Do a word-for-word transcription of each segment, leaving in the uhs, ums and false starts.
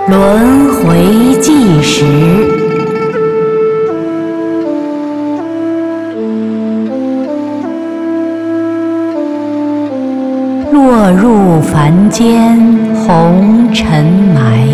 轮回计时。落入凡间红尘埋，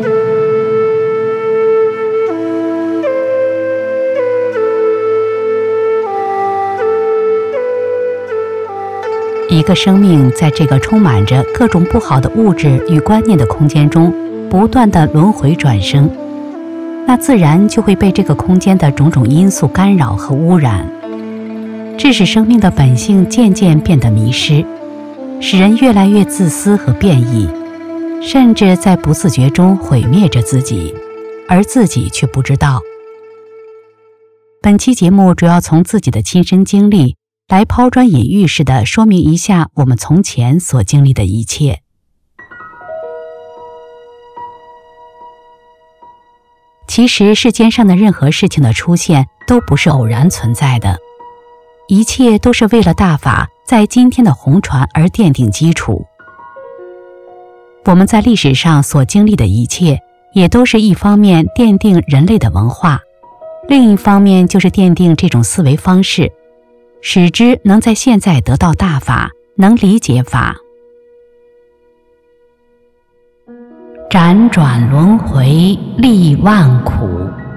一个生命在这个充满着各种不好的物质与观念的空间中不断的轮回转生，那自然就会被这个空间的种种因素干扰和污染，致使生命的本性渐渐变得迷失，使人越来越自私和变异，甚至在不自觉中毁灭着自己，而自己却不知道。本期节目主要从自己的亲身经历来抛砖引玉式的说明一下我们从前所经历的一切。其实世间上的任何事情的出现都不是偶然存在的，一切都是为了大法在今天的红船而奠定基础。我们在历史上所经历的一切，也都是一方面奠定人类的文化，另一方面就是奠定这种思维方式，使之能在现在得到大法，能理解法。辗转轮回历万苦，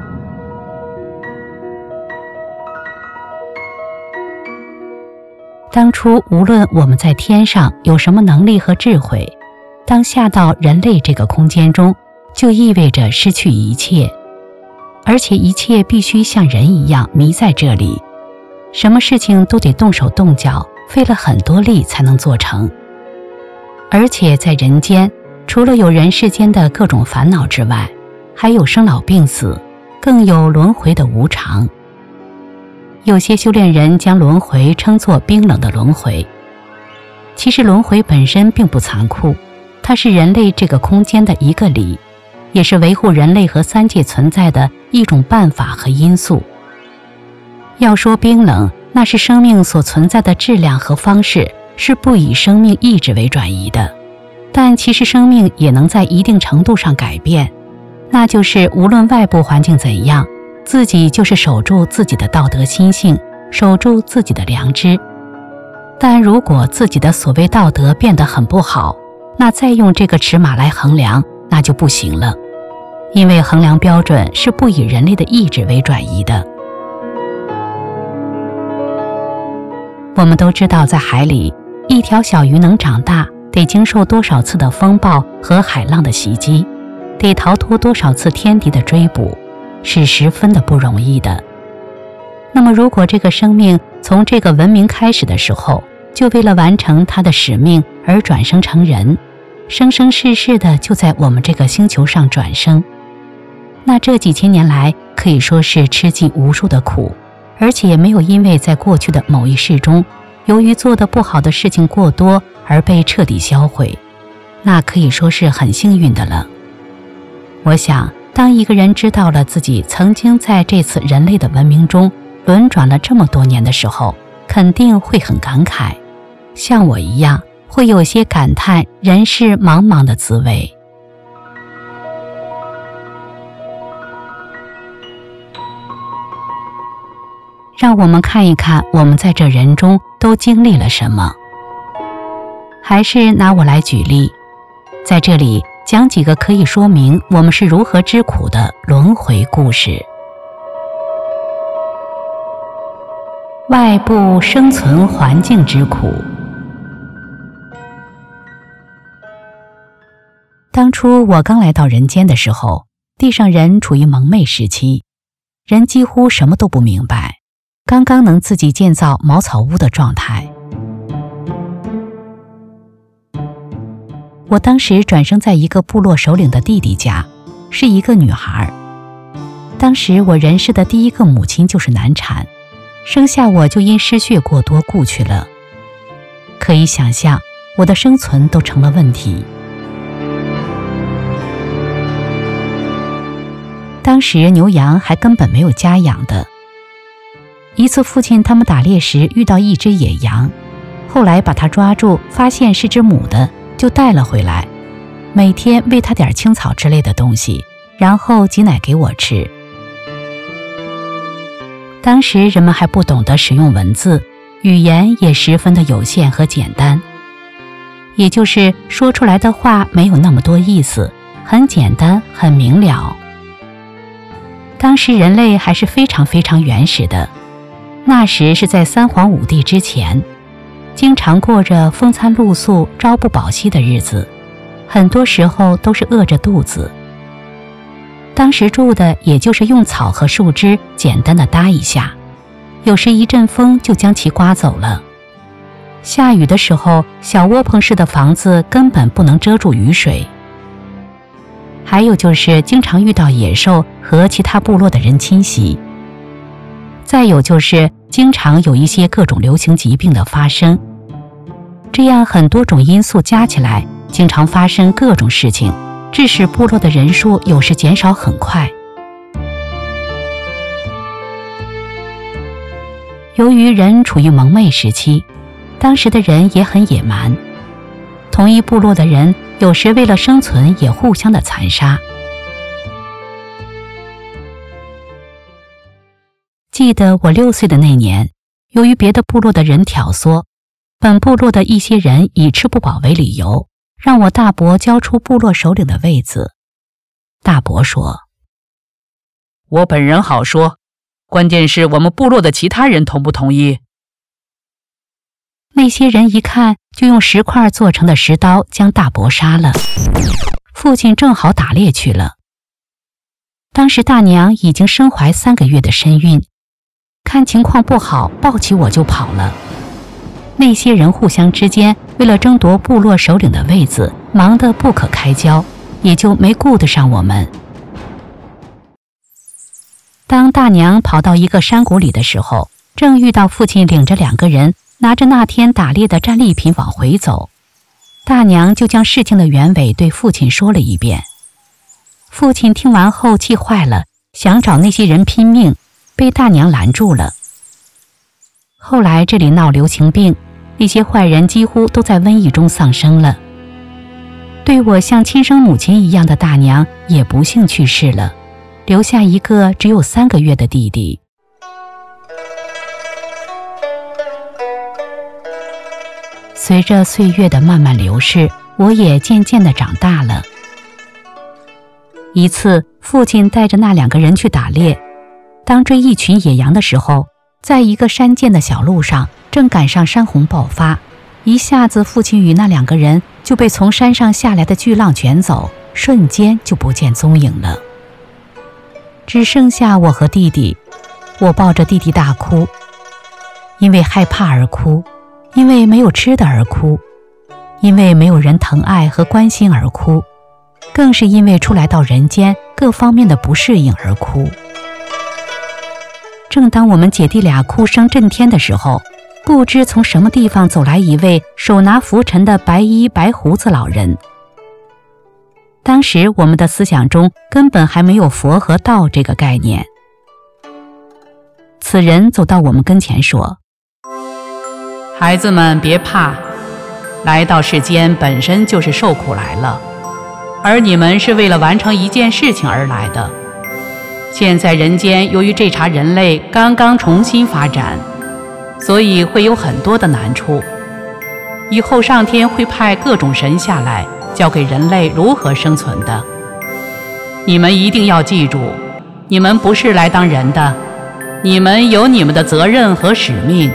当初无论我们在天上有什么能力和智慧，当下到人类这个空间中，就意味着失去一切，而且一切必须像人一样迷在这里，什么事情都得动手动脚，费了很多力才能做成。而且在人间，除了有人世间的各种烦恼之外，还有生老病死，更有轮回的无常。有些修炼人将轮回称作冰冷的轮回，其实轮回本身并不残酷，它是人类这个空间的一个理，也是维护人类和三界存在的一种办法和因素。要说冰冷，那是生命所存在的质量和方式是不以生命意志为转移的，但其实生命也能在一定程度上改变，那就是无论外部环境怎样，自己就是守住自己的道德心性，守住自己的良知。但如果自己的所谓道德变得很不好，那再用这个尺码来衡量，那就不行了，因为衡量标准是不以人类的意志为转移的。我们都知道，在海里，一条小鱼能长大，得经受多少次的风暴和海浪的袭击，得逃脱多少次天敌的追捕，是十分的不容易的。那么如果这个生命从这个文明开始的时候，就为了完成它的使命而转生成人，生生世世的就在我们这个星球上转生，那这几千年来可以说是吃尽无数的苦，而且没有因为在过去的某一世中，由于做的不好的事情过多而被彻底销毁，那可以说是很幸运的了。我想，当一个人知道了自己曾经在这次人类的文明中轮转了这么多年的时候，肯定会很感慨，像我一样会有些感叹人世茫茫的滋味。让我们看一看我们在这人中都经历了什么。还是拿我来举例，在这里讲几个可以说明我们是如何知苦的轮回故事。外部生存环境之苦。当初我刚来到人间的时候，地上人处于蒙昧时期，人几乎什么都不明白，刚刚能自己建造茅草屋的状态。我当时转生在一个部落首领的弟弟家，是一个女孩。当时我人世的第一个母亲就是难产，生下我就因失血过多故去了。可以想象，我的生存都成了问题。当时牛羊还根本没有家养的。一次父亲他们打猎时遇到一只野羊，后来把它抓住，发现是只母的，就带了回来。 每天喂它点青草之类的东西，然后挤奶给我吃。当时人们还不懂得使用文字，语言也十分的有限和简单，也就是说出来的话没有那么多意思，很简单，很明了。当时人类还是非常非常原始的，那时是在三皇五帝之前，经常过着风餐露宿、朝不保夕的日子，很多时候都是饿着肚子。当时住的也就是用草和树枝简单的搭一下，有时一阵风就将其刮走了。下雨的时候，小窝棚式的房子根本不能遮住雨水。还有就是经常遇到野兽和其他部落的人侵袭。再有就是经常有一些各种流行疾病的发生。这样很多种因素加起来，经常发生各种事情，致使部落的人数有时减少很快。由于人处于蒙昧时期，当时的人也很野蛮，同一部落的人有时为了生存也互相的残杀。记得我六岁的那年，由于别的部落的人挑唆，本部落的一些人以吃不饱为理由，让我大伯交出部落首领的位子。大伯说： 我本人好说，关键是我们部落的其他人同不同意。 那些人一看，就用石块做成的石刀将大伯杀了。父亲正好打猎去了。当时大娘已经身怀三个月的身孕，看情况不好，抱起我就跑了。那些人互相之间为了争夺部落首领的位子，忙得不可开交，也就没顾得上我们。当大娘跑到一个山谷里的时候，正遇到父亲领着两个人拿着那天打猎的战利品往回走。大娘就将事情的原委对父亲说了一遍。父亲听完后气坏了，想找那些人拼命，被大娘拦住了。后来这里闹流行病，那些坏人几乎都在瘟疫中丧生了。对我像亲生母亲一样的大娘也不幸去世了，留下一个只有三个月的弟弟。随着岁月的慢慢流逝，我也渐渐地长大了。一次，父亲带着那两个人去打猎，当追一群野羊的时候，在一个山涧的小路上，正赶上山洪爆发，一下子父亲与那两个人就被从山上下来的巨浪卷走，瞬间就不见踪影了。只剩下我和弟弟，我抱着弟弟大哭，因为害怕而哭，因为没有吃的而哭，因为没有人疼爱和关心而哭，更是因为初来到人间各方面的不适应而哭。正当我们姐弟俩哭声震天的时候，不知从什么地方走来一位手拿拂尘的白衣白胡子老人。当时我们的思想中根本还没有佛和道这个概念。此人走到我们跟前说： 孩子们别怕，来到世间本身就是受苦来了，而你们是为了完成一件事情而来的。现在人间由于这茬人类刚刚重新发展，所以会有很多的难处。以后上天会派各种神下来，教给人类如何生存的。你们一定要记住，你们不是来当人的，你们有你们的责任和使命。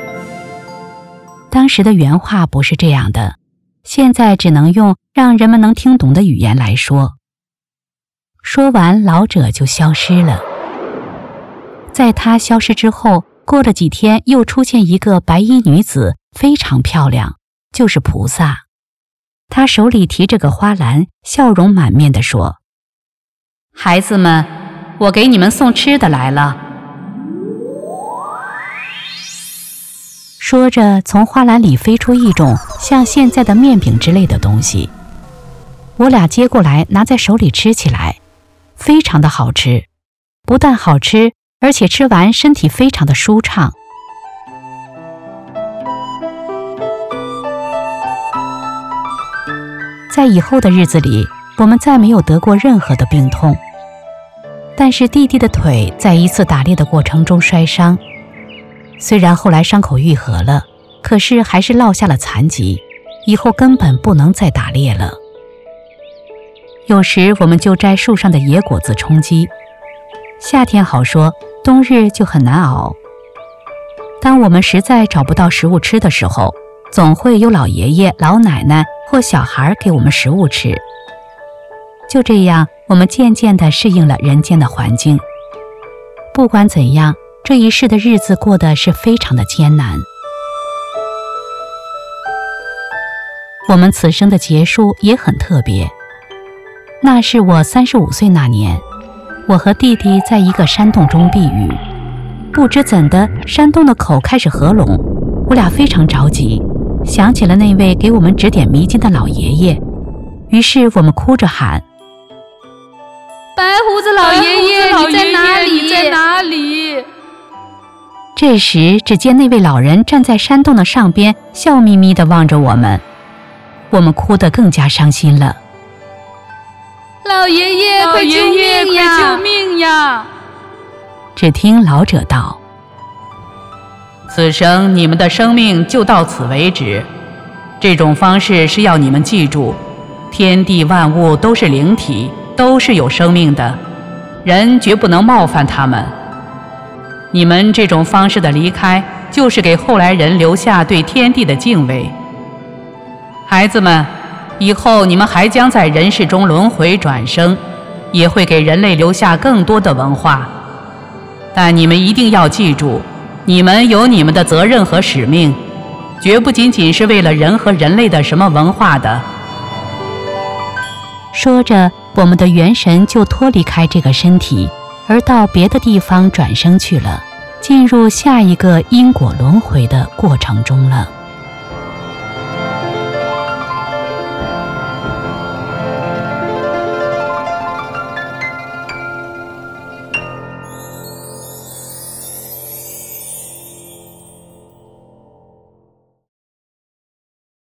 当时的原话不是这样的，现在只能用让人们能听懂的语言来说。说完，老者就消失了。在他消失之后，过了几天，又出现一个白衣女子，非常漂亮，就是菩萨。她手里提着个花篮，笑容满面地说：孩子们，我给你们送吃的来了。说着，从花篮里飞出一种像现在的面饼之类的东西。我俩接过来，拿在手里吃起来，非常的好吃。不但好吃，而且吃完身体非常的舒畅。 在以后的日子里，我们再没有得过任何的病痛。但是弟弟的腿在一次打猎的过程中摔伤，虽然后来伤口愈合了，可是还是落下了残疾，以后根本不能再打猎了。有时我们就摘树上的野果子充饥，夏天好说，冬日就很难熬。当我们实在找不到食物吃的时候，总会有老爷爷、老奶奶或小孩给我们食物吃。就这样，我们渐渐地适应了人间的环境。不管怎样，这一世的日子过得是非常的艰难。我们此生的结束也很特别。那是我三十五岁那年，我和弟弟在一个山洞中避雨，不知怎的，山洞的口开始合拢，我俩非常着急，想起了那位给我们指点迷津的老爷爷，于是我们哭着喊： 白胡子老爷爷， 老爷爷你在哪里？ 你在哪里？ 这时，只见那位老人站在山洞的上边，笑眯眯地望着我们。我们哭得更加伤心了。 老爷爷，快救命呀！ 快救命呀！ 只听老者道： 此生你们的生命就到此为止。这种方式是要你们记住，天地万物都是灵体，都是有生命的，人绝不能冒犯他们。你们这种方式的离开，就是给后来人留下对天地的敬畏。孩子们，以后你们还将在人世中轮回转生，也会给人类留下更多的文化。但你们一定要记住，你们有你们的责任和使命，绝不仅仅是为了人和人类的什么文化的。 说着，我们的元神就脱离开这个身体，而到别的地方转生去了，进入下一个因果轮回的过程中了。